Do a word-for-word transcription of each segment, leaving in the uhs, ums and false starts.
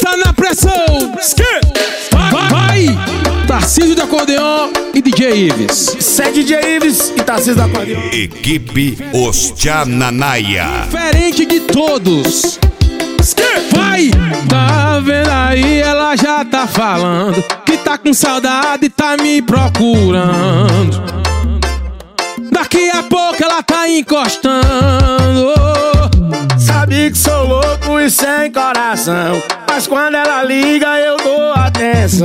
Bota na pressão. Vai, vai. Tarcísio do acordeon e D J Ives. Isso é D J Ives e Tarcísio do acordeon. Equipe Os Tchananaia. Diferente de todos. Vai! Tá vendo aí, ela já tá falando que tá com saudade e tá me procurando. Daqui a pouco ela tá encostando. Sabe que sou louco e sem coração, mas quando ela liga eu dou atenção.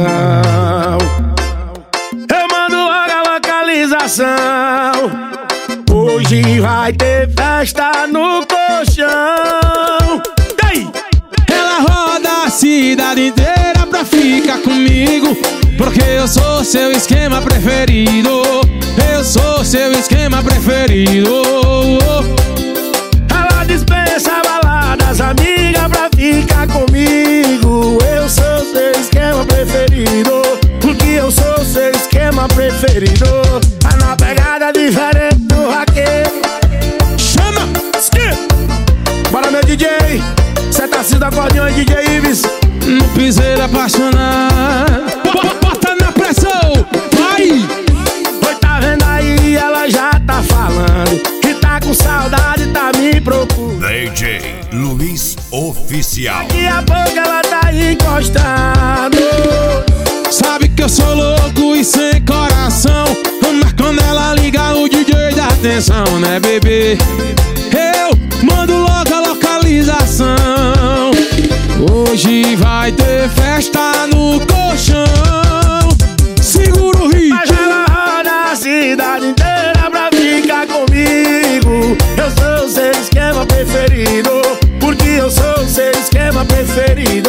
Eu mando logo a localização. Hoje vai ter festa no colchão. Ela roda a cidade inteira pra ficar comigo, porque eu sou seu esquema preferido. Eu sou seu esquema preferido. Ela dispensa baladas, amiga, pra ficar comigo. Eu sou seu esquema preferido, porque eu sou seu esquema preferido. Tá na pegada diferente do vaqueiro. Chama! Bora, meu D J. Cê tá Tarcísio do acordeon e D J Ives. No piseiro apaixonado. Bota na pressão. Vai! Oi, tá vendo aí, ela já tá falando que tá com saudade, tá me procurando. D J Luiz Oficial. Daqui a pouco ela tá encostando. Sabe que eu sou louco e sem coração, mas quando ela liga o D J dá atenção, né, bebê? Eu mando logo a localização. Hoje vai ter festa no colchão. Segura o ritmo. Mas ela roda a cidade inteira pra ficar comigo. Eu sou o seu esquema preferido, porque eu sou o seu esquema preferido.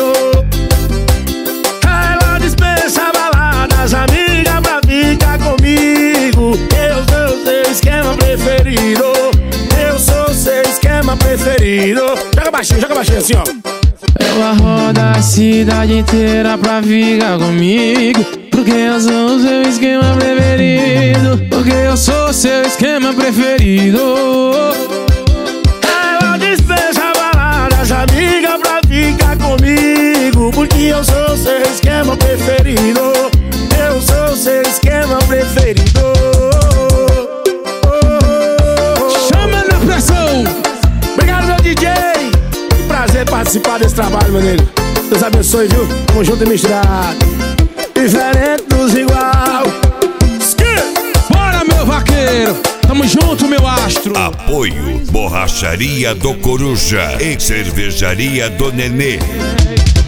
Ela dispensa baladas, amiga, pra ficar comigo. Eu sou o seu esquema preferido. Eu sou o seu esquema preferido. Joga baixinho, joga baixinho assim, ó. Ela roda a cidade inteira pra ficar comigo, porque eu sou o seu esquema preferido. Porque eu sou o seu esquema preferido. Ela dispensa baladas, amiga, pra ficar comigo, porque eu sou o seu esquema preferido. Eu sou o seu esquema preferido. Chama na pressão. Obrigado, meu D J. Que prazer participar desse trabalho, meu nego. Deus abençoe, viu? Tamo junto e misturado. Diferente dos igual. Bora, meu vaqueiro. Tamo junto, meu astro. Apoio Borracharia do Coruja e Cervejaria do Nenê.